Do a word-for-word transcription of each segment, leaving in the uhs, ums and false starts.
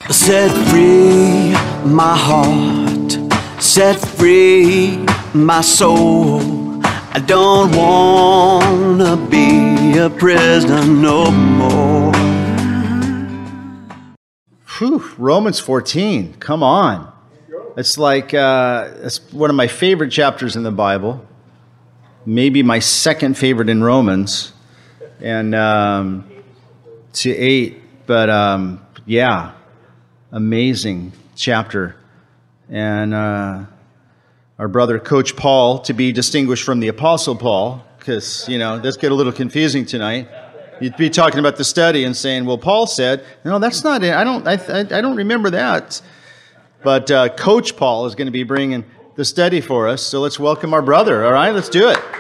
Set free my heart, set free my soul. I don't wanna be a prisoner no more. Whew, Romans fourteen, come on. It's like, uh, it's one of my favorite chapters in the Bible. Maybe my second favorite in Romans. And um, to eight, but um, yeah, amazing chapter. And uh, our brother, Coach Paul, to be distinguished from the Apostle Paul, because, you know, this get a little confusing tonight. You'd be talking about the study and saying, well, Paul said, no, that's not it. I don't, I, I, I don't remember that. But uh, Coach Paul is going to be bringing the study for us. So let's welcome our brother. All right, let's do it.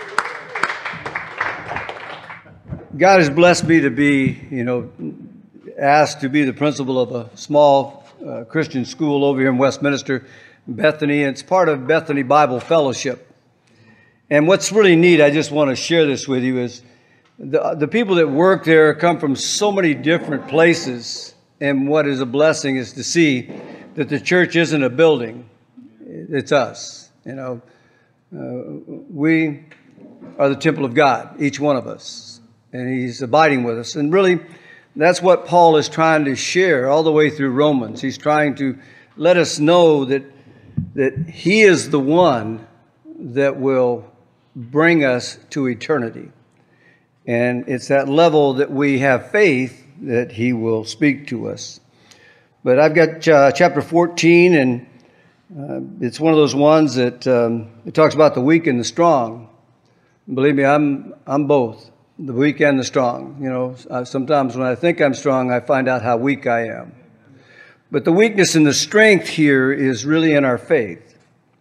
God has blessed me to be, you know, asked to be the principal of a small uh, Christian school over here in Westminster, Bethany. And it's part of Bethany Bible Fellowship. And what's really neat, I just want to share this with you, is the, the people that work there come from so many different places. And what is a blessing is to see that the church isn't a building. It's us. You know, uh, we are the temple of God, each one of us. And He's abiding with us. And really, that's what Paul is trying to share all the way through Romans. He's trying to let us know that, that He is the one that will bring us to eternity. And it's that level that we have faith that He will speak to us. But I've got uh, chapter fourteen, and uh, it's one of those ones that um, it talks about the weak and the strong. And believe me, I'm I'm both, the weak and the strong. You know, uh, sometimes when I think I'm strong, I find out how weak I am. But the weakness and the strength here is really in our faith.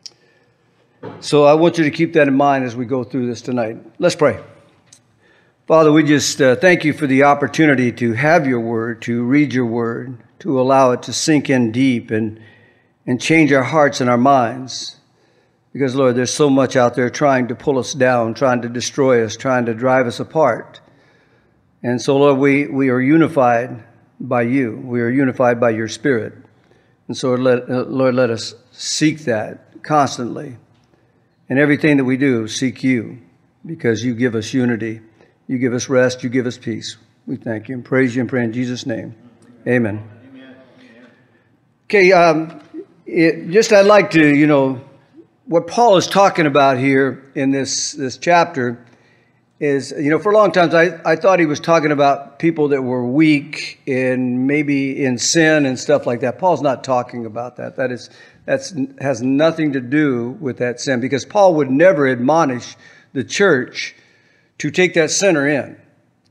So I want you to keep that in mind as we go through this tonight. Let's pray. Father, we just uh, thank You for the opportunity to have Your word, to read Your word, to allow it to sink in deep and, and change our hearts and our minds. Because, Lord, there's so much out there trying to pull us down, trying to destroy us, trying to drive us apart. And so, Lord, we, we are unified by You. We are unified by Your Spirit. And so, let, uh, Lord, let us seek that constantly. And everything that we do, seek You, because You give us unity. You give us rest. You give us peace. We thank You and praise You and pray in Jesus' name. Amen. Amen. Okay, um, it, just I'd like to, you know, what Paul is talking about here in this, this chapter is, you know, for a long time I, I thought he was talking about people that were weak and maybe in sin and stuff like that. Paul's not talking about that. That is, that's has nothing to do with that sin, because Paul would never admonish the church to take that sinner in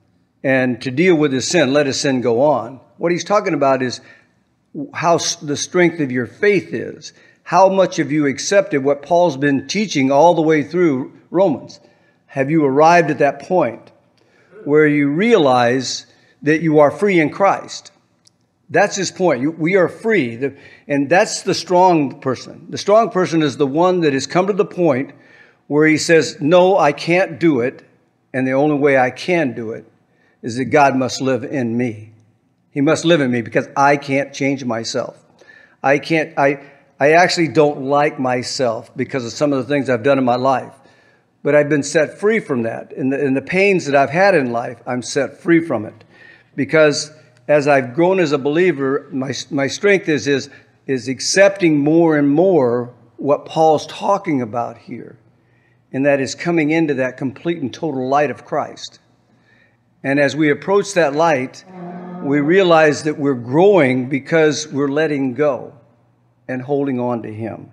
and to deal with his sin, let his sin go on. What he's talking about is how the strength of your faith is. How much have you accepted what Paul's been teaching all the way through Romans? Have you arrived at that point where you realize that you are free in Christ? That's his point. We are free. And that's the strong person. The strong person is the one that has come to the point where he says, no, I can't do it. And the only way I can do it is that God must live in me. He must live in me, because I can't change myself. I can't, I, I actually don't like myself because of some of the things I've done in my life. But I've been set free from that. In the, in the pains that I've had in life, I'm set free from it. Because as I've grown as a believer, my, my strength is, is, is accepting more and more what Paul's talking about here. And that is coming into that complete and total light of Christ. And as we approach that light, we realize that we're growing because we're letting go and holding on to Him.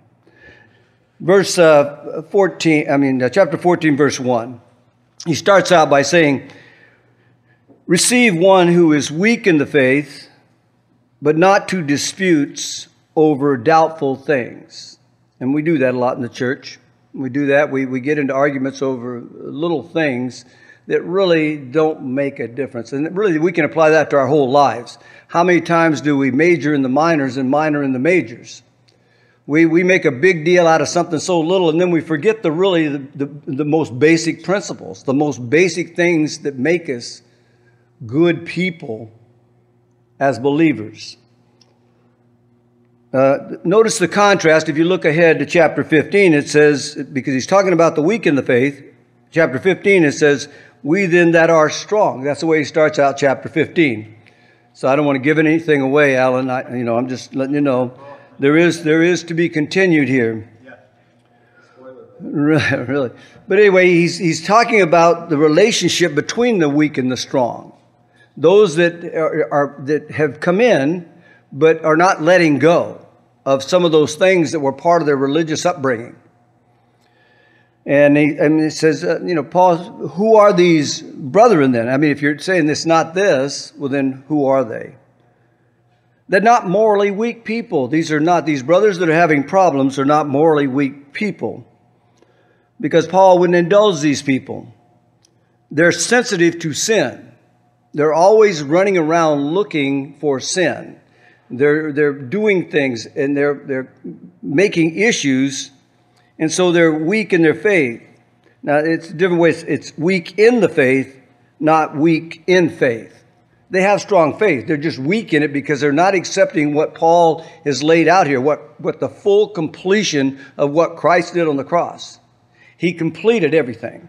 Verse uh, fourteen, I mean, uh, chapter fourteen, verse one. He starts out by saying, receive one who is weak in the faith, but not to disputes over doubtful things. And we do that a lot in the church. We do that. We, we get into arguments over little things that really don't make a difference. And really, we can apply that to our whole lives. How many times do we major in the minors and minor in the majors? We, we make a big deal out of something so little, and then we forget the really the, the, the most basic principles, the most basic things that make us good people as believers. Uh, notice the contrast. If you look ahead to chapter fifteen, it says, because he's talking about the weak in the faith, chapter fifteen, it says, we then that are strong. That's the way he starts out chapter fifteen. So I don't want to give anything away, Alan. I, you know, I'm just letting you know. There is, there is to be continued here. Yeah. Really, really. But anyway, he's, he's talking about the relationship between the weak and the strong. Those that are, are that have come in, but are not letting go of some of those things that were part of their religious upbringing. And he, and he says, uh, you know, Paul, who are these brethren then? I mean, if you're saying this, not this, well then who are they? They're not morally weak people. These are not, these brothers that are having problems are not morally weak people. Because Paul wouldn't indulge these people. They're sensitive to sin. They're always running around looking for sin. They're, they're doing things and they're, they're making issues, and so they're weak in their faith. Now, it's different ways. It's weak in the faith, not weak in faith. They have strong faith. They're just weak in it because they're not accepting what Paul has laid out here, what, what the full completion of what Christ did on the cross. He completed everything.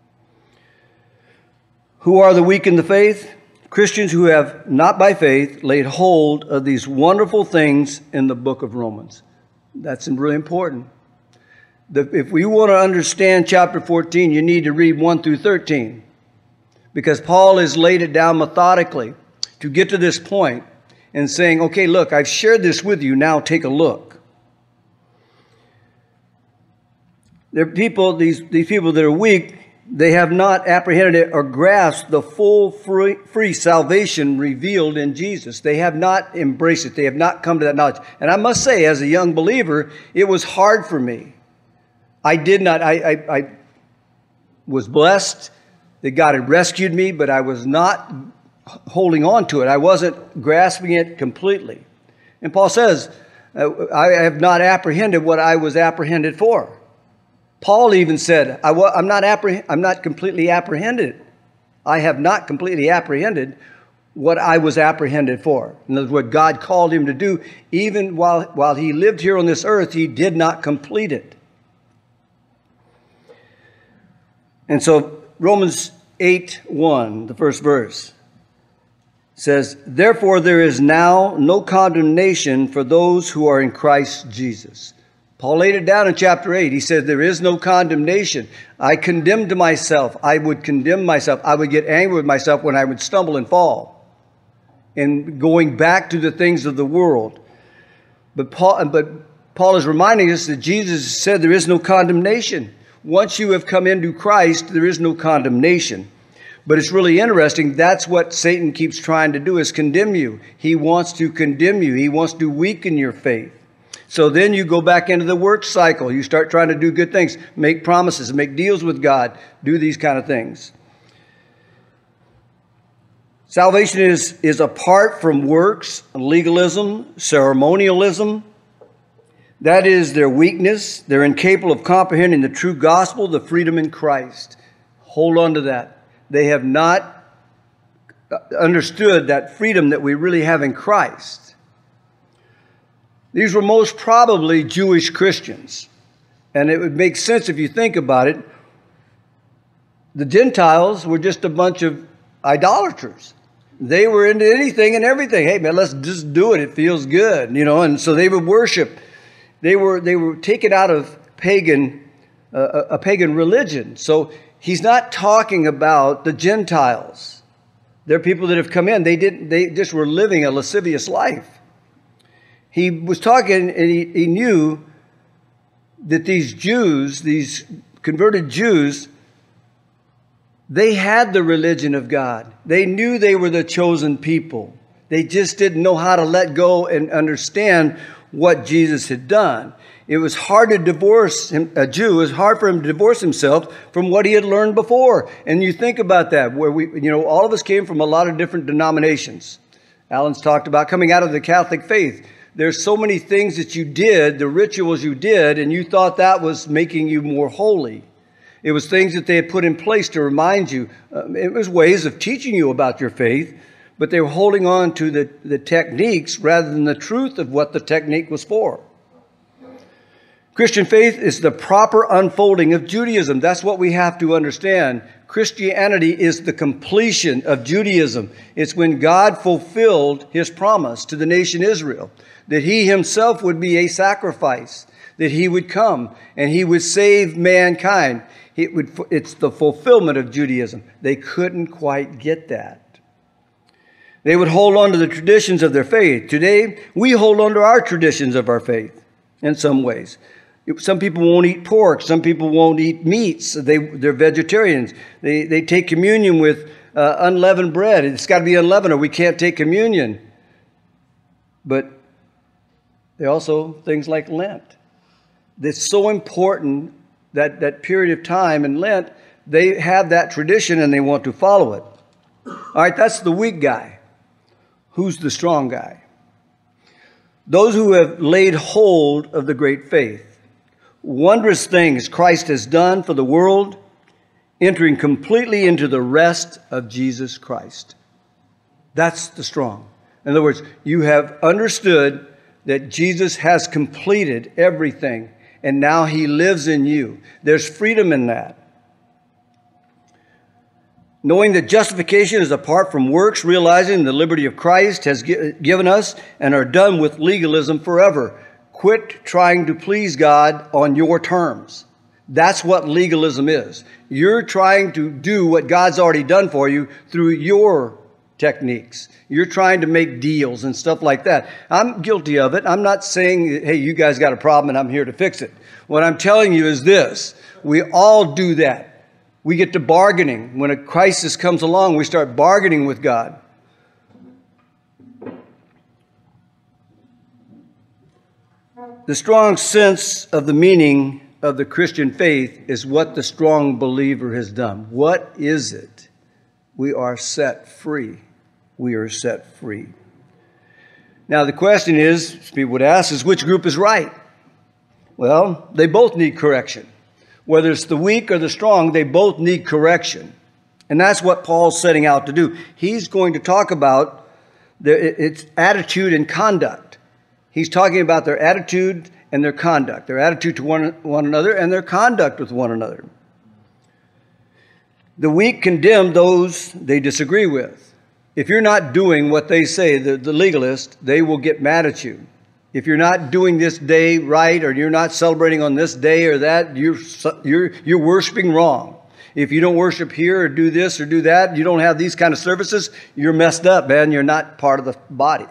Who are the weak in the faith? Christians who have not by faith laid hold of these wonderful things in the book of Romans. That's really important. The, if we want to understand chapter fourteen, you need to read one through thirteen. Because Paul has laid it down methodically to get to this point and saying, okay, look, I've shared this with you, now take a look. There are people, these, these people that are weak, they have not apprehended it or grasped the full free, free salvation revealed in Jesus. They have not embraced it. They have not come to that knowledge. And I must say, as a young believer, it was hard for me. I did not, I, I, I was blessed that God had rescued me, but I was not holding on to it. I wasn't grasping it completely. And Paul says, I have not apprehended what I was apprehended for. Paul even said, I, I'm, not appreh- I'm not completely apprehended. I have not completely apprehended what I was apprehended for. In other words, what God called him to do, even while, while he lived here on this earth, he did not complete it. And so Romans eight one, the first verse, says, therefore there is now no condemnation for those who are in Christ Jesus. Paul laid it down in chapter eight. He said, there is no condemnation. I condemned myself. I would condemn myself. I would get angry with myself when I would stumble and fall and going back to the things of the world. But Paul, but Paul is reminding us that Jesus said there is no condemnation. Once you have come into Christ, there is no condemnation. But it's really interesting. That's what Satan keeps trying to do, is condemn you. He wants to condemn you. He wants to weaken your faith. So then you go back into the work cycle. You start trying to do good things, make promises, make deals with God, do these kind of things. Salvation is, is apart from works, legalism, ceremonialism. That is their weakness. They're incapable of comprehending the true gospel, the freedom in Christ. Hold on to that. They have not understood that freedom that we really have in Christ. These were most probably Jewish Christians. And it would make sense if you think about it. The Gentiles were just a bunch of idolaters. They were into anything and everything. Hey, man, let's just do it. It feels good, you know. And so they would worship. They were they were taken out of pagan uh, a pagan religion. So he's not talking about the Gentiles. They're people that have come in. They didn't. They just were living a lascivious life. He was talking, and he, he knew that these Jews, these converted Jews, they had the religion of God. They knew they were the chosen people. They just didn't know how to let go and understand what Jesus had done. It was hard to divorce him, a Jew. It was hard for him to divorce himself from what he had learned before. And you think about that, where we, you know, all of us came from a lot of different denominations. Alan's talked about coming out of the Catholic faith. There's so many things that you did, the rituals you did, and you thought that was making you more holy. It was things that they had put in place to remind you. Uh, it was ways of teaching you about your faith, but they were holding on to the, the techniques rather than the truth of what the technique was for. Christian faith is the proper unfolding of Judaism. That's what we have to understand. Christianity is the completion of Judaism. It's when God fulfilled his promise to the nation Israel, that he himself would be a sacrifice, that he would come and he would save mankind. It would, it's the fulfillment of Judaism. They couldn't quite get that. They would hold on to the traditions of their faith. Today, we hold on to our traditions of our faith in some ways. Some people won't eat pork. Some people won't eat meats. They, they're vegetarians. They, they take communion with uh, unleavened bread. It's got to be unleavened or we can't take communion. But they also, things like Lent. It's so important that that period of time in Lent, they have that tradition and they want to follow it. All right, that's the weak guy. Who's the strong guy? Those who have laid hold of the great faith. Wondrous things Christ has done for the world, entering completely into the rest of Jesus Christ. That's the strong. In other words, you have understood that Jesus has completed everything, and now he lives in you. There's freedom in that. Knowing that justification is apart from works, realizing the liberty of Christ has given us, and are done with legalism forever. Quit trying to please God on your terms. That's what legalism is. You're trying to do what God's already done for you through your techniques. You're trying to make deals and stuff like that. I'm guilty of it. I'm not saying, hey, you guys got a problem and I'm here to fix it. What I'm telling you is this. We all do that. We get to bargaining. When a crisis comes along, we start bargaining with God. The strong sense of the meaning of the Christian faith is what the strong believer has done. What is it? We are set free. We are set free. Now the question is, people would ask, is which group is right? Well, they both need correction. Whether it's the weak or the strong, they both need correction. And that's what Paul's setting out to do. He's going to talk about the, its attitude and conduct. He's talking about their attitude and their conduct, their attitude to one, one another and their conduct with one another. The weak condemn those they disagree with. If you're not doing what they say, the, the legalist, they will get mad at you. If you're not doing this day right, or you're not celebrating on this day or that, you're, you're, you're worshiping wrong. If you don't worship here or do this or do that, you don't have these kind of services, you're messed up, man. You're not part of the body.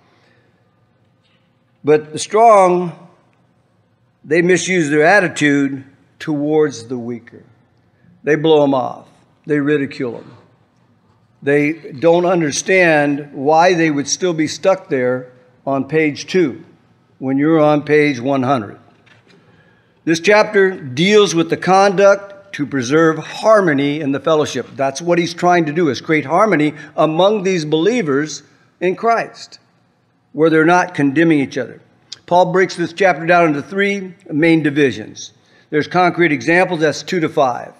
But the strong, they misuse their attitude towards the weaker. They blow them off. They ridicule them. They don't understand why they would still be stuck there on page two when you're on page one hundred. This chapter deals with the conduct to preserve harmony in the fellowship. That's what he's trying to do, is create harmony among these believers in Christ, where they're not condemning each other. Paul breaks this chapter down into three main divisions. There's concrete examples, that's two to five.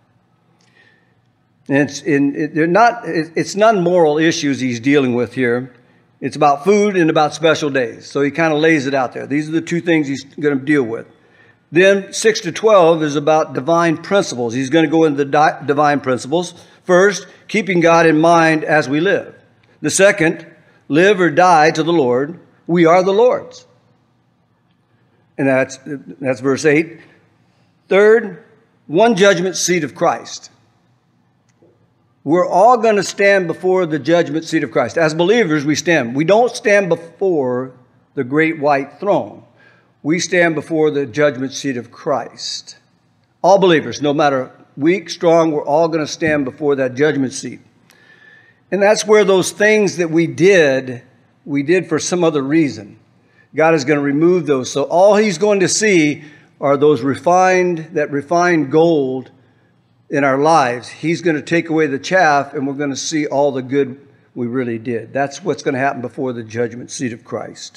And it's, in, it, they're not, it's non-moral issues he's dealing with here. It's about food and about special days. So he kind of lays it out there. These are the two things he's going to deal with. Then six to twelve is about divine principles. He's going to go into the di- divine principles. First, keeping God in mind as we live. The second, live or die to the Lord. We are the Lord's. And that's, that's verse eight. Third, one judgment seat of Christ. We're all going to stand before the judgment seat of Christ. As believers, we stand. We don't stand before the great white throne. We stand before the judgment seat of Christ. All believers, no matter weak, strong, we're all going to stand before that judgment seat. And that's where those things that we did, we did for some other reason. God is going to remove those. So all he's going to see are those refined, that refined gold in our lives. He's going to take away the chaff, and we're going to see all the good we really did. That's what's going to happen before the judgment seat of Christ.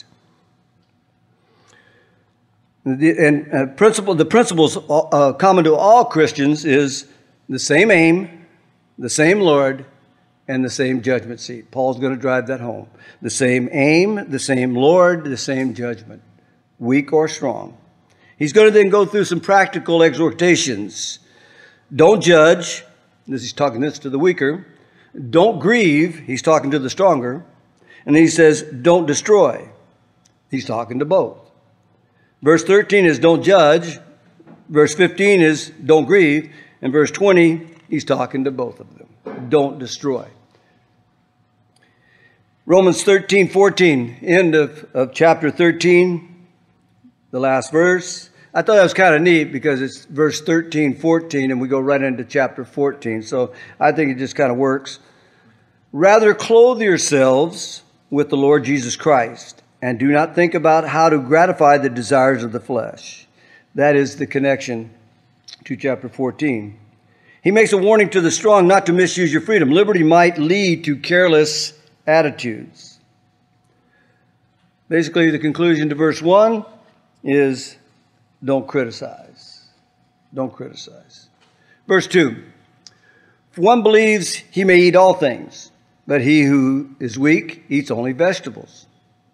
And uh, principle, the principles uh, common to all Christians is the same aim, the same Lord, and the same judgment seat. Paul's going to drive that home. The same aim, the same Lord, the same judgment, weak or strong. He's going to then go through some practical exhortations. Don't judge. This he's talking this to the weaker. Don't grieve. He's talking to the stronger. And then he says, don't destroy. He's talking to both. Verse thirteen is don't judge. Verse fifteen is don't grieve. And verse twenty, he's talking to both of them. Don't destroy. Romans thirteen, fourteen, end of, of chapter thirteen, the last verse. I thought that was kind of neat because it's verse thirteen, fourteen, and we go right into chapter fourteen. So I think it just kind of works. Rather clothe yourselves with the Lord Jesus Christ, and do not think about how to gratify the desires of the flesh. That is the connection to chapter fourteen. He makes a warning to the strong not to misuse your freedom. Liberty might lead to careless attitudes. Basically, the conclusion to verse one is don't criticize. Don't criticize. Verse two. For one believes he may eat all things, but he who is weak eats only vegetables.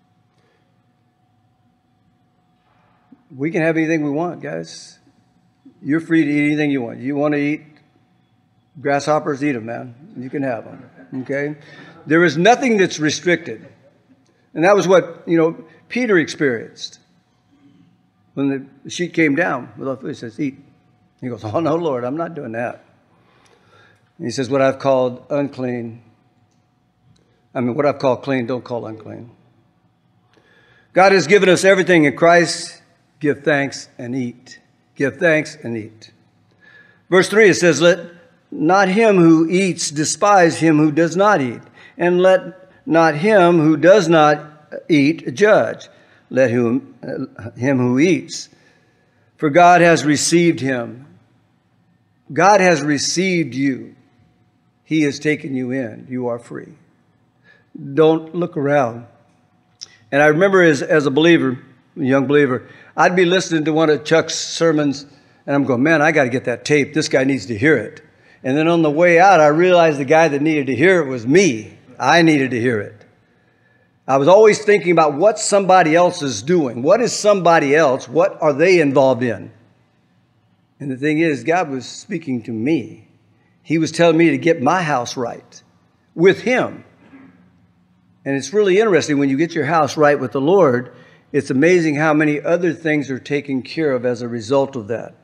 We can have anything we want, guys. You're free to eat anything you want. You want to eat grasshoppers, eat them, man. You can have them, okay? There is nothing that's restricted. And that was what, you know, Peter experienced. When the sheet came down, he says, eat. He goes, oh, no, Lord, I'm not doing that. And he says, what I've called unclean, I mean, what I've called clean, don't call unclean. God has given us everything in Christ. Give thanks and eat. Give thanks and eat. Verse three, it says, let not him who eats despise him who does not eat, and let not him who does not eat judge. Let him, uh, him who eats. For God has received him. God has received you. He has taken you in. You are free. Don't look around. And I remember as, as a believer, a young believer, I'd be listening to one of Chuck's sermons, and I'm going, man, I got to get that tape. This guy needs to hear it. And then on the way out, I realized the guy that needed to hear it was me. I needed to hear it. I was always thinking about what somebody else is doing. What is somebody else? What are they involved in? And the thing is, God was speaking to me. He was telling me to get my house right with him. And it's really interesting when you get your house right with the Lord, it's amazing how many other things are taken care of as a result of that.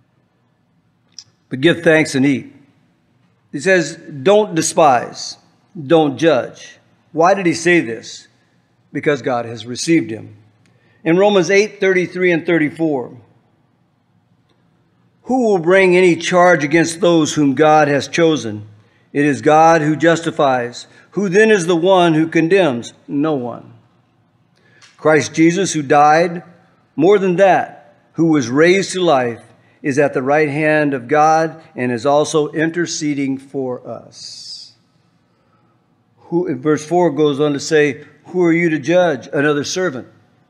But give thanks and eat. He says, don't despise, don't judge. Why did he say this? Because God has received him. In Romans eight, thirty-three and thirty-four, who will bring any charge against those whom God has chosen? It is God who justifies. Who then is the one who condemns? No one. Christ Jesus, who died, more than that, who was raised to life, is at the right hand of God and is also interceding for us. Who, verse four goes on to say, who are you to judge another servant?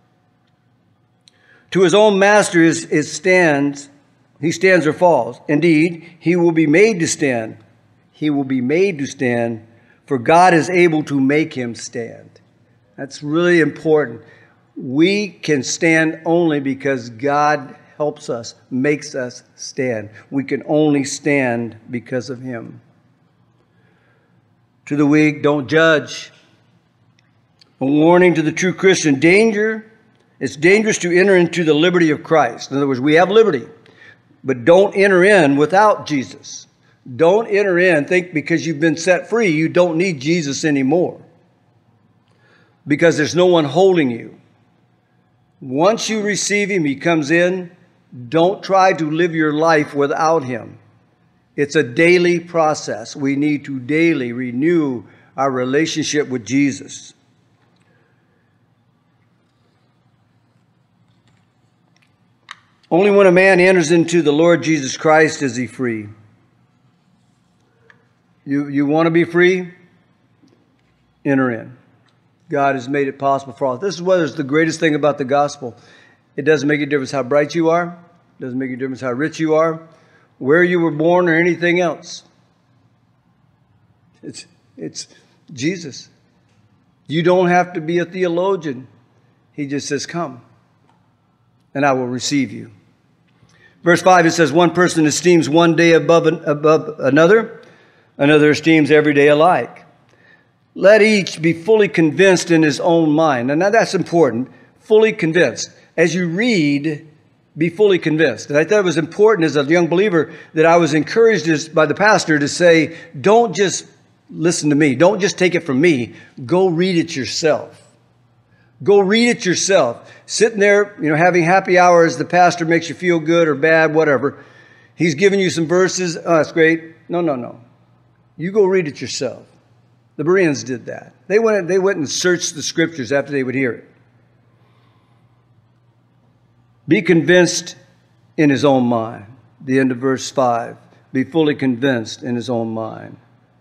To his own master is, is stands, he stands or falls. Indeed, he will be made to stand. He will be made to stand, for God is able to make him stand. That's really important. We can stand only because God helps us, makes us stand. We can only stand because of him. To the weak, don't judge. A warning to the true Christian, danger. It's dangerous to enter into the liberty of Christ. In other words, we have liberty, but don't enter in without Jesus. Don't enter in, think because you've been set free, you don't need Jesus anymore. Because there's no one holding you. Once you receive him, he comes in. Don't try to live your life without him. It's a daily process. We need to daily renew our relationship with Jesus. Only when a man enters into the Lord Jesus Christ is he free. You, you want to be free? Enter in. God has made it possible for all. This is what is the greatest thing about the gospel. It doesn't make a difference how bright you are. It doesn't make a difference how rich you are, where you were born, or anything else. It's, It's Jesus. You don't have to be a theologian. He just says, come, and I will receive you. Verse five, it says, one person esteems one day above, above another, another esteems every day alike. Let each be fully convinced in his own mind. And now that's important, fully convinced. As you read, be fully convinced. And I thought it was important as a young believer that I was encouraged by the pastor to say, don't just listen to me. Don't just take it from me. Go read it yourself. Go read it yourself. Sitting there, you know, having happy hours, the pastor makes you feel good or bad, whatever. He's giving you some verses. Oh, that's great. No, no, no. You go read it yourself. The Bereans did that. They went, they went and searched the scriptures after they would hear it. Be convinced in his own mind. The end of verse five. Be fully convinced in his own mind.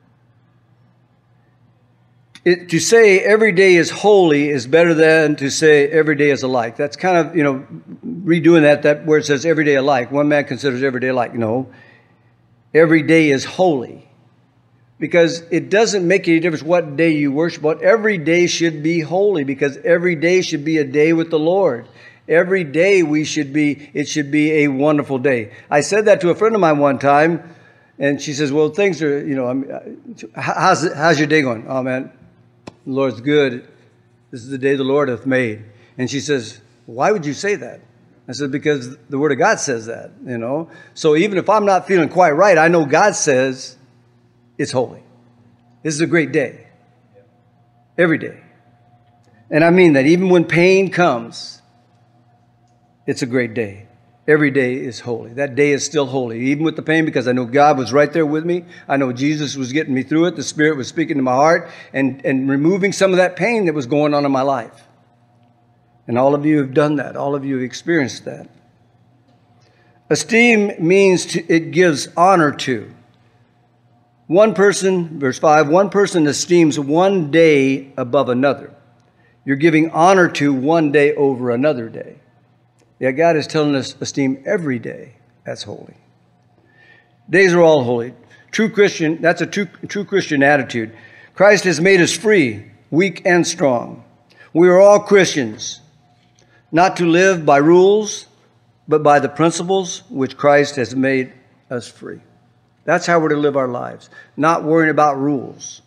It, to say every day is holy is better than to say every day is alike. That's kind of, you know, redoing that, that where it says every day alike. One man considers every day alike. No. Every day is holy. Because it doesn't make any difference what day you worship, but every day should be holy, because every day should be a day with the Lord. Every day we should be, it should be a wonderful day. I said that to a friend of mine one time, and she says, well, things are, you know, I mean, how's, how's your day going? Oh, man, the Lord's good. This is the day the Lord hath made. And she says, why would you say that? I said, because the Word of God says that, you know. So even if I'm not feeling quite right, I know God says it's holy. This is a great day. Every day. And I mean that even when pain comes, it's a great day. Every day is holy. That day is still holy, even with the pain, because I know God was right there with me. I know Jesus was getting me through it. The Spirit was speaking to my heart and, and removing some of that pain that was going on in my life. And all of you have done that. All of you have experienced that. Esteem means to, it gives honor to. One person, verse five, one person esteems one day above another. You're giving honor to one day over another day. Yeah, God is telling us esteem every day as holy. Days are all holy. True Christian, that's a true, true Christian attitude. Christ has made us free, weak and strong. We are all Christians, not to live by rules, but by the principles which Christ has made us free. That's how we're to live our lives, not worrying about rules.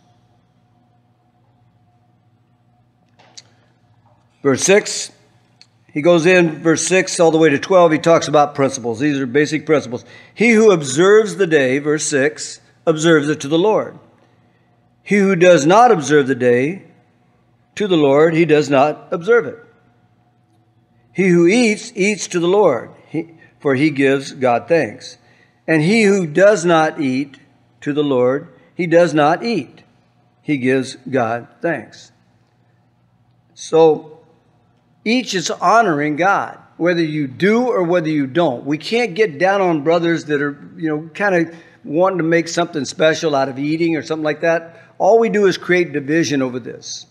Verse six, he goes in, verse six all the way to twelve, he talks about principles. These are basic principles. He who observes the day, verse six, observes it to the Lord. He who does not observe the day to the Lord, he does not observe it. He who eats, eats to the Lord, he, for he gives God thanks. And he who does not eat to the Lord, he does not eat. He gives God thanks. So each is honoring God, whether you do or whether you don't. We can't get down on brothers that are, you know, kind of wanting to make something special out of eating or something like that. All we do is create division over this.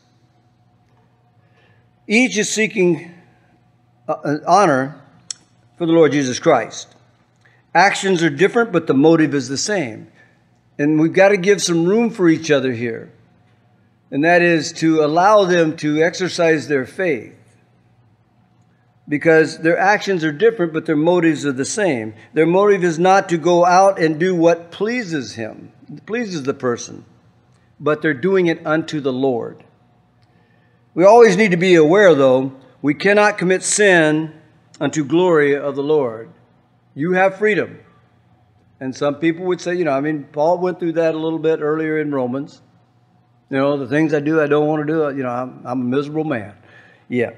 Each is seeking honor for the Lord Jesus Christ. Actions are different, but the motive is the same. And we've got to give some room for each other here. And that is to allow them to exercise their faith. Because their actions are different, but their motives are the same. Their motive is not to go out and do what pleases him, pleases the person, but they're doing it unto the Lord. We always need to be aware, though, we cannot commit sin unto glory of the Lord. You have freedom. And some people would say, you know, I mean, Paul went through that a little bit earlier in Romans. You know, the things I do, I don't want to do. You know, I'm, I'm a miserable man. Yeah.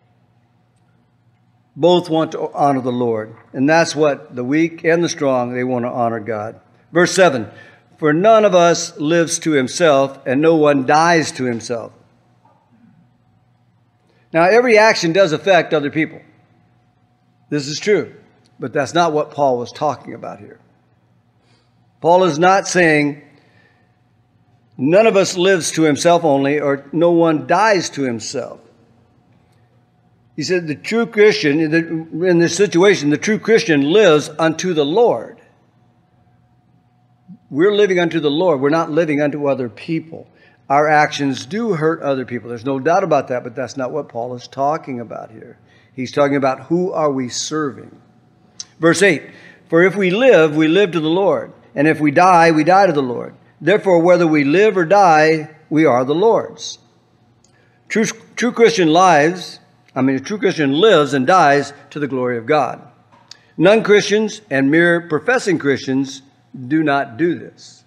Both want to honor the Lord. And that's what the weak and the strong, they want to honor God. Verse seven, for none of us lives to himself, and no one dies to himself. Now, every action does affect other people. This is true. But that's not what Paul was talking about here. Paul is not saying none of us lives to himself only, or no one dies to himself. He said the true Christian, in this situation, the true Christian lives unto the Lord. we're living unto the Lord. We're not living unto other people. Our actions do hurt other people. There's no doubt about that, but that's not what Paul is talking about here. He's talking about who are we serving. Verse eight, for if we live, we live to the Lord. And if we die, we die to the Lord. Therefore, whether we live or die, we are the Lord's. True, true Christian lives, I mean, a true Christian lives and dies to the glory of God. Non-Christians and mere professing Christians do not do this.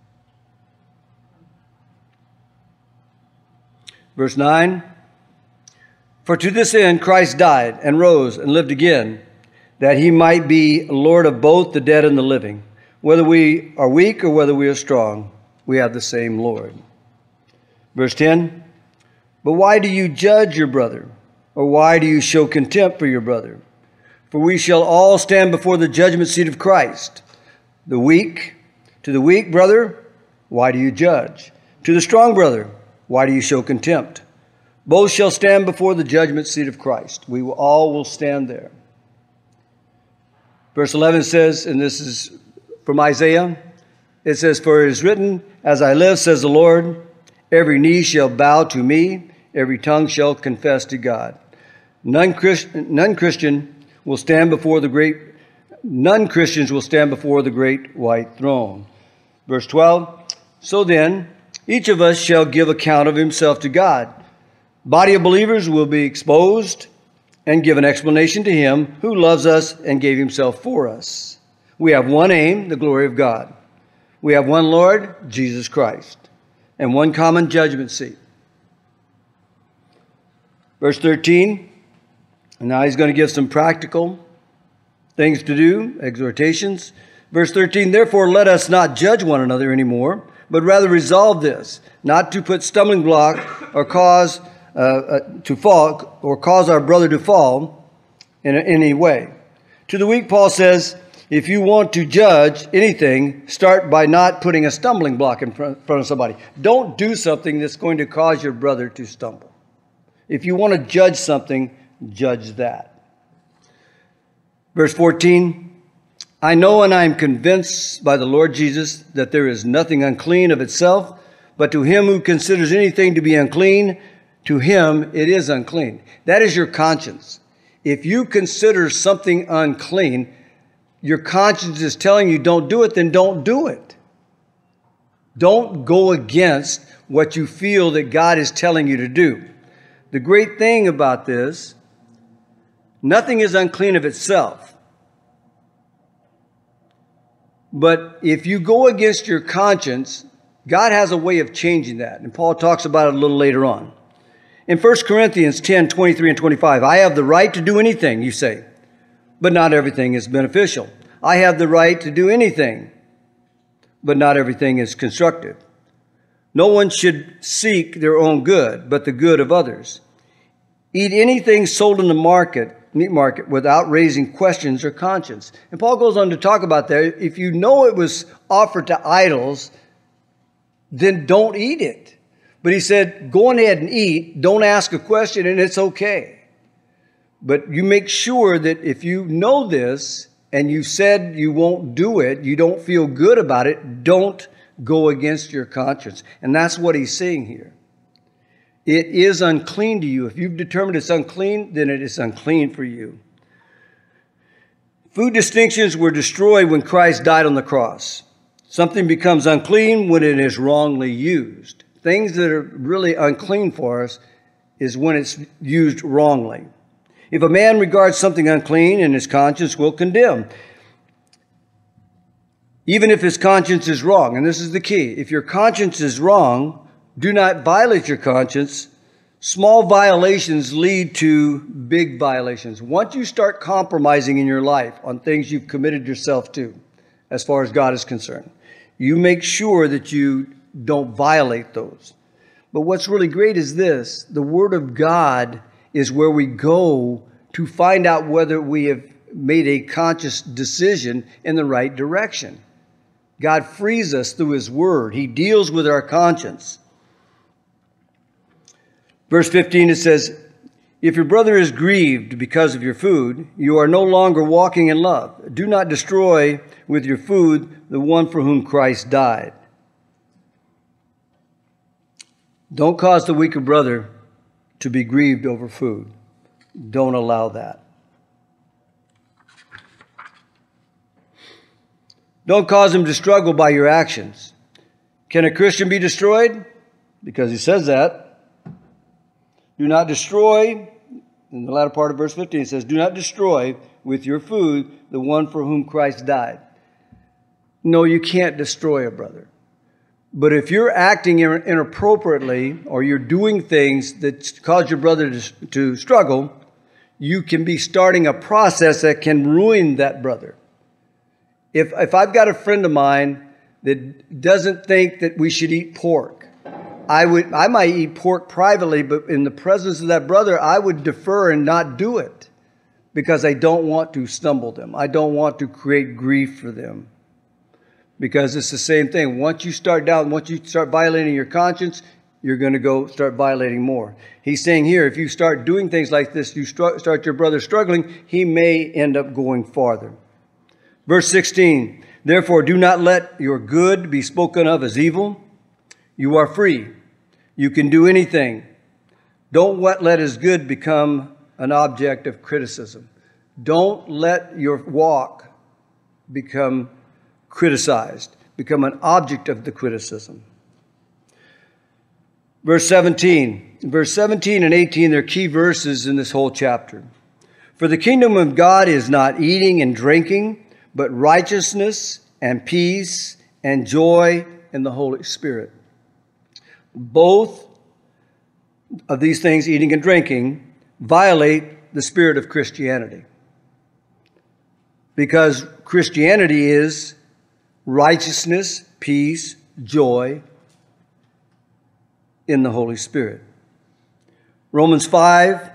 Verse nine, for to this end Christ died and rose and lived again, that he might be Lord of both the dead and the living. Whether we are weak or whether we are strong, we have the same Lord. Verse ten, but why do you judge your brother? Or why do you show contempt for your brother? For we shall all stand before the judgment seat of Christ. The weak, to the weak brother, why do you judge? To the strong brother, why do you show contempt? Both shall stand before the judgment seat of Christ. We will, all will stand there. Verse eleven says, and this is from Isaiah, it says, for it is written, as I live, says the Lord, every knee shall bow to me, every tongue shall confess to God. None Christian, none Christian will stand before the great, none Christians will stand before the great white throne. Verse twelve, so then, each of us shall give account of himself to God. Body of believers will be exposed and give an explanation to him who loves us and gave himself for us. We have one aim, the glory of God. We have one Lord, Jesus Christ, and one common judgment seat. Verse thirteen, and now he's going to give some practical things to do, exhortations. Verse thirteen, therefore let us not judge one another anymore, but rather resolve this, not to put stumbling block or cause uh, uh, to fall, or cause our brother to fall in, a, in any way. To the weak, Paul says, if you want to judge anything, start by not putting a stumbling block in front, front of somebody. Don't do something that's going to cause your brother to stumble. If you want to judge something, judge that. Verse fourteen, I know and I am convinced by the Lord Jesus that there is nothing unclean of itself, but to him who considers anything to be unclean, to him it is unclean. That is your conscience. If you consider something unclean, your conscience is telling you don't do it, then don't do it. Don't go against what you feel that God is telling you to do. The great thing about this, nothing is unclean of itself. But if you go against your conscience, God has a way of changing that. And Paul talks about it a little later on. In First Corinthians ten, twenty-three and twenty-five, I have the right to do anything, you say, but not everything is beneficial. I have the right to do anything, but not everything is constructive. No one should seek their own good, but the good of others. Eat anything sold in the market, meat market, without raising questions or conscience. And Paul goes on to talk about that. If you know it was offered to idols, then don't eat it. But he said, go on ahead and eat. Don't ask a question, and it's okay. But you make sure that if you know this and you said you won't do it, you don't feel good about it, don't go against your conscience. And that's what he's saying here. It is unclean to you. If you've determined it's unclean, then it is unclean for you. Food distinctions were destroyed when Christ died on the cross. Something becomes unclean when it is wrongly used. Things that are really unclean for us is when it's used wrongly. If a man regards something unclean, and his conscience will condemn, even if his conscience is wrong. And this is the key. If your conscience is wrong, do not violate your conscience. Small violations lead to big violations. Once you start compromising in your life on things you've committed yourself to, as far as God is concerned, you make sure that you don't violate those. But what's really great is this. The Word of God is where we go to find out whether we have made a conscious decision in the right direction. God frees us through His Word. He deals with our conscience. Verse fifteen, it says, If your brother is grieved because of your food, you are no longer walking in love. Do not destroy with your food the one for whom Christ died. Don't cause the weaker brother to be grieved over food. Don't allow that. Don't cause him to struggle by your actions. Can a Christian be destroyed? Because he says that. Do not destroy, in the latter part of verse fifteen, it says, do not destroy with your food the one for whom Christ died. No, you can't destroy a brother. But if you're acting inappropriately or you're doing things that cause your brother to, to struggle, you can be starting a process that can ruin that brother. If, if I've got a friend of mine that doesn't think that we should eat pork, I would, I might eat pork privately, but in the presence of that brother, I would defer and not do it because I don't want to stumble them. I don't want to create grief for them because it's the same thing. Once you start down, once you start violating your conscience, you're going to go start violating more. He's saying here, if you start doing things like this, you start your brother struggling, he may end up going farther. Verse sixteen, therefore do not let your good be spoken of as evil. You are free. You can do anything. Don't let his good become an object of criticism. Don't let your walk become criticized, become an object of the criticism. Verse seventeen. Verse seventeen and eighteen, they're key verses in this whole chapter. For the kingdom of God is not eating and drinking, but righteousness and peace and joy in the Holy Spirit. Both of these things, eating and drinking, violate the spirit of Christianity. Because Christianity is righteousness, peace, joy in the Holy Spirit. Romans five,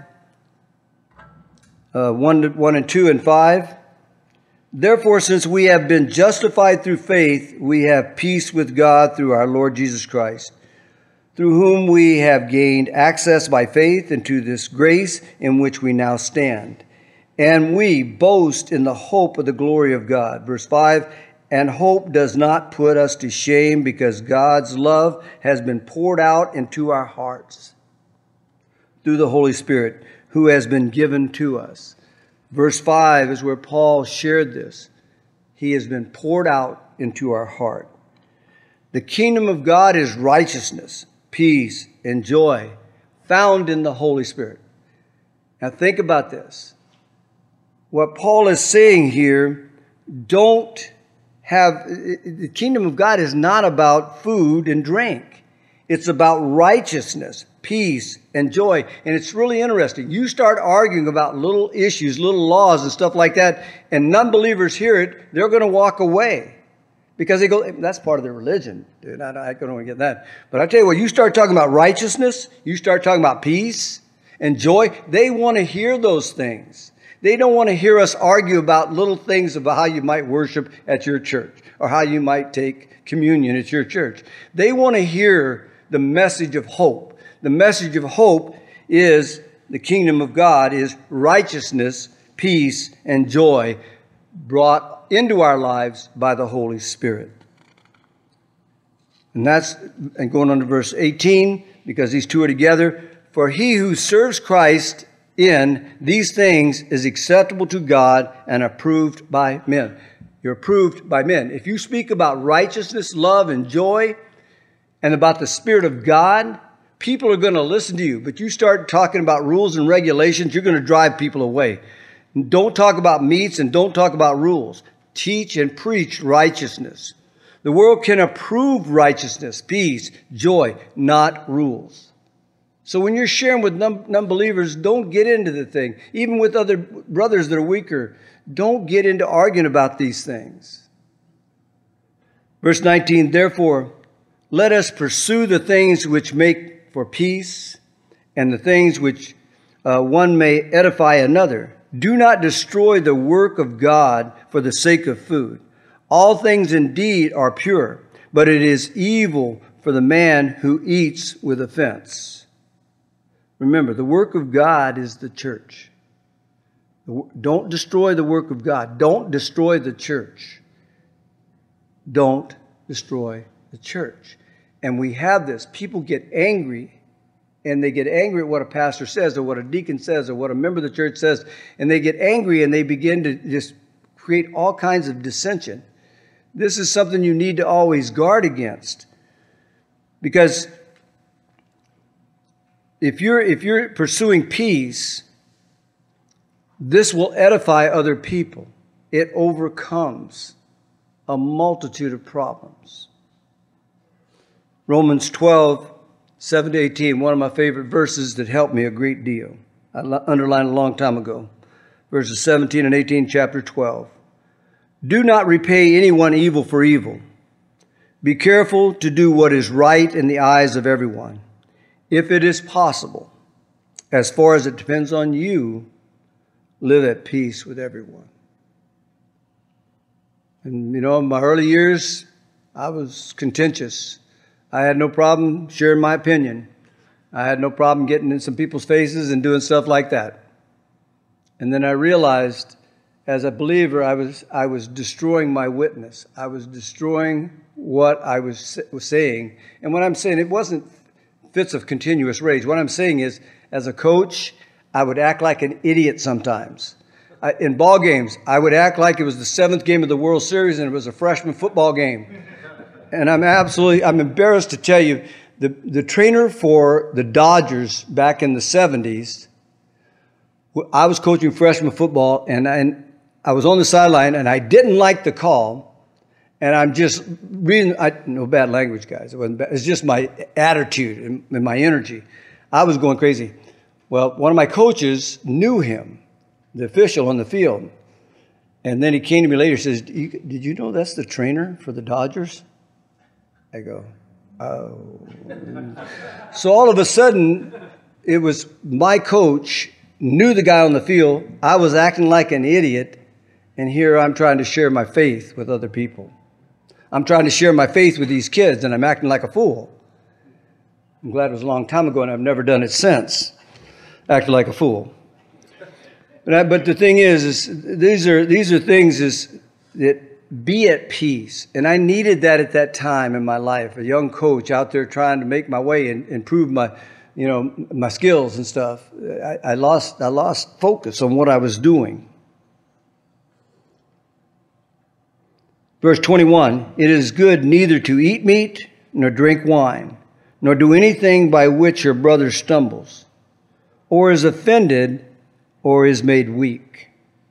uh, one, one and two and five. Therefore, since we have been justified through faith, we have peace with God through our Lord Jesus Christ, through whom we have gained access by faith into this grace in which we now stand. And we boast in the hope of the glory of God. Verse five, and hope does not put us to shame because God's love has been poured out into our hearts through the Holy Spirit who has been given to us. Verse five is where Paul shared this. He has been poured out into our heart. The kingdom of God is righteousness, peace, and joy found in the Holy Spirit. Now think about this. What Paul is saying here, don't have, the kingdom of God is not about food and drink. It's about righteousness, peace, and joy. And it's really interesting. You start arguing about little issues, little laws and stuff like that, and non-believers hear it, they're going to walk away. Because they go, that's part of their religion, dude. I, I don't want to get that. But I tell you what, you start talking about righteousness, you start talking about peace and joy, they want to hear those things. They don't want to hear us argue about little things about how you might worship at your church or how you might take communion at your church. They want to hear the message of hope. The message of hope is the kingdom of God is righteousness, peace, and joy brought into our lives by the Holy Spirit. And that's, and going on to verse eighteen, because these two are together. For he who serves Christ in these things is acceptable to God and approved by men. You're approved by men. If you speak about righteousness, love, and joy, and about the Spirit of God, people are going to listen to you. But you start talking about rules and regulations, you're going to drive people away. Don't talk about meats and don't talk about rules. Teach and preach righteousness. The world can approve righteousness, peace, joy, not rules. So when you're sharing with non- non-believers, don't get into the thing. Even with other brothers that are weaker, don't get into arguing about these things. Verse nineteen, therefore, let us pursue the things which make for peace and the things which uh, one may edify another. Do not destroy the work of God for the sake of food. All things indeed are pure, but it is evil for the man who eats with offense. Remember, the work of God is the church. Don't destroy the work of God. Don't destroy the church. Don't destroy the church. And we have this. People get angry, and they get angry at what a pastor says or what a deacon says or what a member of the church says, and they get angry and they begin to just create all kinds of dissension. This is something you need to always guard against, because if you're if you're pursuing peace, this will edify other people. It overcomes a multitude of problems. Romans twelve, seven to eighteen, one of my favorite verses that helped me a great deal. I underlined a long time ago. Verses seventeen and eighteen, chapter twelve. Do not repay anyone evil for evil. Be careful to do what is right in the eyes of everyone. If it is possible, as far as it depends on you, live at peace with everyone. And, you know, in my early years, I was contentious. I had no problem sharing my opinion. I had no problem getting in some people's faces and doing stuff like that. And then I realized, as a believer, I was I was destroying my witness. I was destroying what I was, was saying. And what I'm saying, it wasn't fits of continuous rage. What I'm saying is, as a coach, I would act like an idiot sometimes. I, in ball games, I would act like it was the seventh game of the World Series and it was a freshman football game. And I'm absolutely, I'm embarrassed to tell you, the, the trainer for the Dodgers back in the seventies, I was coaching freshman football, and I, and I was on the sideline, and I didn't like the call. And I'm just reading, I, no bad language, guys. It wasn't bad. It's just my attitude and, and my energy. I was going crazy. Well, one of my coaches knew him, the official on the field. And then he came to me later and says, did you know that's the trainer for the Dodgers? I go, oh. So all of a sudden, it was my coach knew the guy on the field. I was acting like an idiot. And here I'm trying to share my faith with other people. I'm trying to share my faith with these kids, and I'm acting like a fool. I'm glad it was a long time ago, and I've never done it since. Acted like a fool. But, I, but the thing is, is these are these are things is that be at peace. And I needed that at that time in my life. A young coach out there trying to make my way and improve my, you know, my skills and stuff. I, I lost I lost focus on what I was doing. Verse twenty-one, it is good neither to eat meat nor drink wine, nor do anything by which your brother stumbles, or is offended, or is made weak.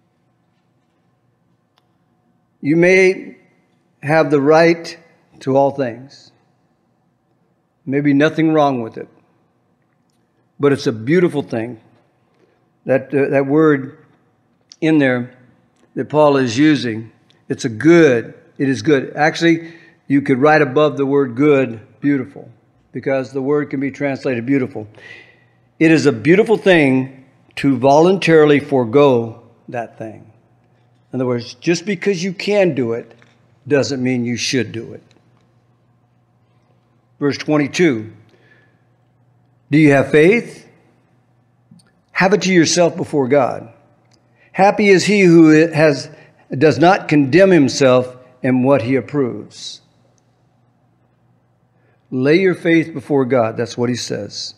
You may have the right to all things. Maybe nothing wrong with it. But it's a beautiful thing. That, uh, that word in there that Paul is using, it's a good. It is good. Actually, you could write above the word good, beautiful, because the word can be translated beautiful. It is a beautiful thing to voluntarily forego that thing. In other words, just because you can do it doesn't mean you should do it. Verse twenty-two, do you have faith? Have it to yourself before God. Happy is he who has does not condemn himself in what he approves. Lay your faith before God. That's what he says.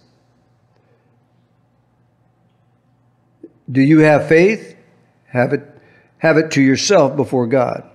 Do you have faith? Have it, have it to yourself before God.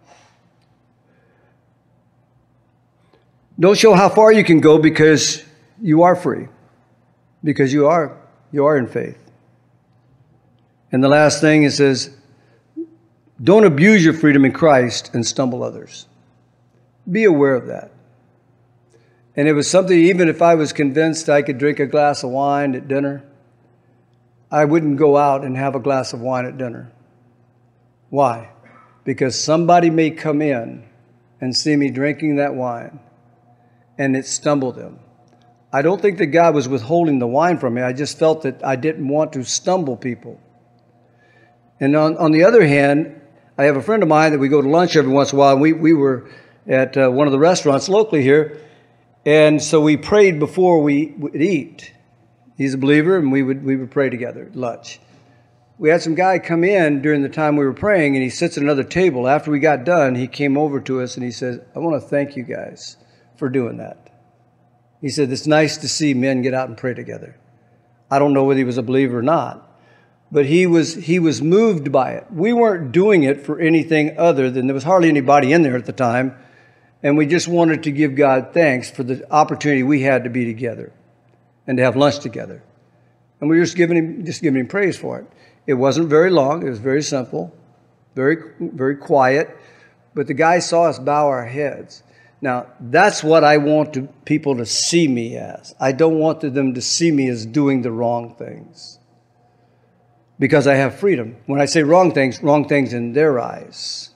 Don't show how far you can go because you are free. Because you are, you are in faith. And the last thing it says, don't abuse your freedom in Christ and stumble others. Be aware of that. And it was something, even if I was convinced I could drink a glass of wine at dinner, I wouldn't go out and have a glass of wine at dinner. Why? Because somebody may come in and see me drinking that wine, and it stumbled them. I don't think that God was withholding the wine from me. I just felt that I didn't want to stumble people. And on, on the other hand, I have a friend of mine that we go to lunch every once in a while, and we, we were at uh, one of the restaurants locally here, and so we prayed before we would eat. He's a believer, and we would we would pray together at lunch. We had some guy come in during the time we were praying, and he sits at another table. After we got done, he came over to us, and he said, I want to thank you guys for doing that. He said, it's nice to see men get out and pray together. I don't know whether he was a believer or not, but he was he was moved by it. We weren't doing it for anything other than there was hardly anybody in there at the time, and we just wanted to give God thanks for the opportunity we had to be together and to have lunch together. And we were just giving him just giving him praise for it. It wasn't very long. It was very simple, very, very quiet. But the guy saw us bow our heads. Now, that's what I want to, people to see me as. I don't want them to see me as doing the wrong things, because I have freedom. When I say wrong things, wrong things in their eyes.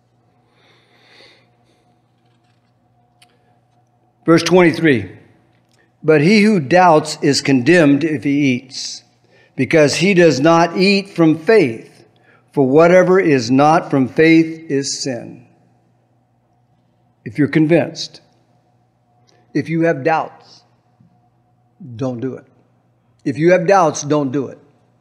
Verse twenty-three, but he who doubts is condemned if he eats, because he does not eat from faith, for whatever is not from faith is sin. If you're convinced, if you have doubts, don't do it. If you have doubts, don't do it.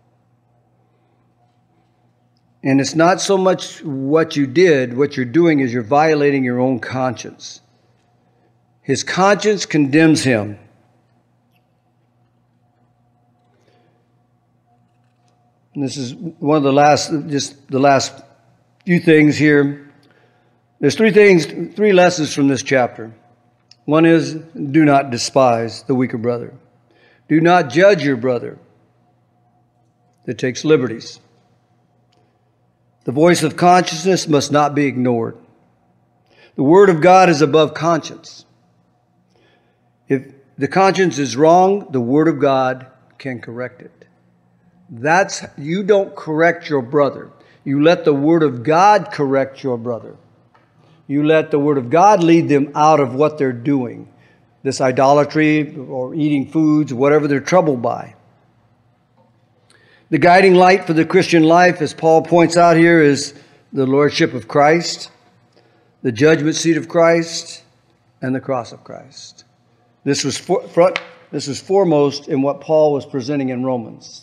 And it's not so much what you did. What you're doing is you're violating your own conscience. His conscience condemns him. And this is one of the last, just the last few things here. There's three things, three lessons from this chapter. One is, do not despise the weaker brother. Do not judge your brother that takes liberties. The voice of consciousness must not be ignored. The Word of God is above conscience. If the conscience is wrong, the Word of God can correct it. That's, you don't correct your brother. You let the Word of God correct your brother. You let the Word of God lead them out of what they're doing, this idolatry or eating foods, whatever they're troubled by. The guiding light for the Christian life, as Paul points out here, is the Lordship of Christ, the judgment seat of Christ, and the cross of Christ. This was for, front, this was foremost in what Paul was presenting in Romans.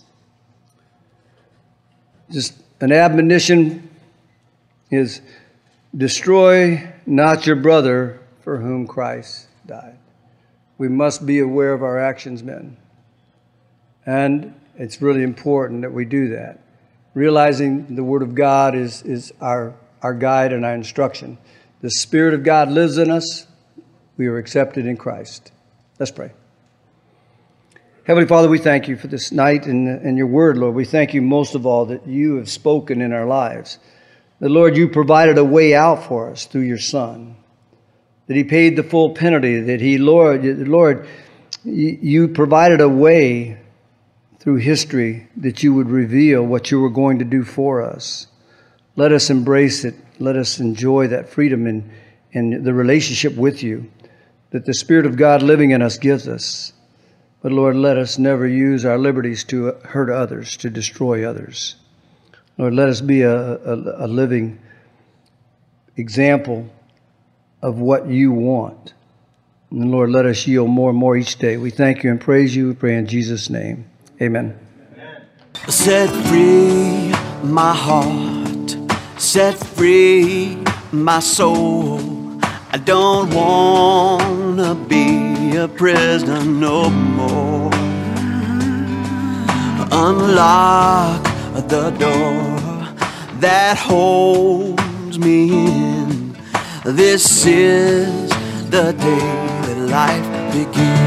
Just an admonition is, destroy not your brother for whom Christ died. We must be aware of our actions, men. And it's really important that we do that. Realizing the Word of God is, is our, our guide and our instruction. The Spirit of God lives in us. We are accepted in Christ. Let's pray. Heavenly Father, we thank you for this night and, and your Word, Lord. We thank you most of all that you have spoken in our lives. That, Lord, you provided a way out for us through your Son. That he paid the full penalty. That he, Lord, Lord, you provided a way through history that you would reveal what you were going to do for us. Let us embrace it. Let us enjoy that freedom and, and the relationship with you that the Spirit of God living in us gives us. But Lord, let us never use our liberties to hurt others, to destroy others. Lord, let us be a, a, a living example of what you want. And Lord, let us yield more and more each day. We thank you and praise you. We pray in Jesus' name. Amen. Set free my heart, set free my soul. I don't want to be a prisoner no more. Unlock the door that holds me in. This is the day that life begins.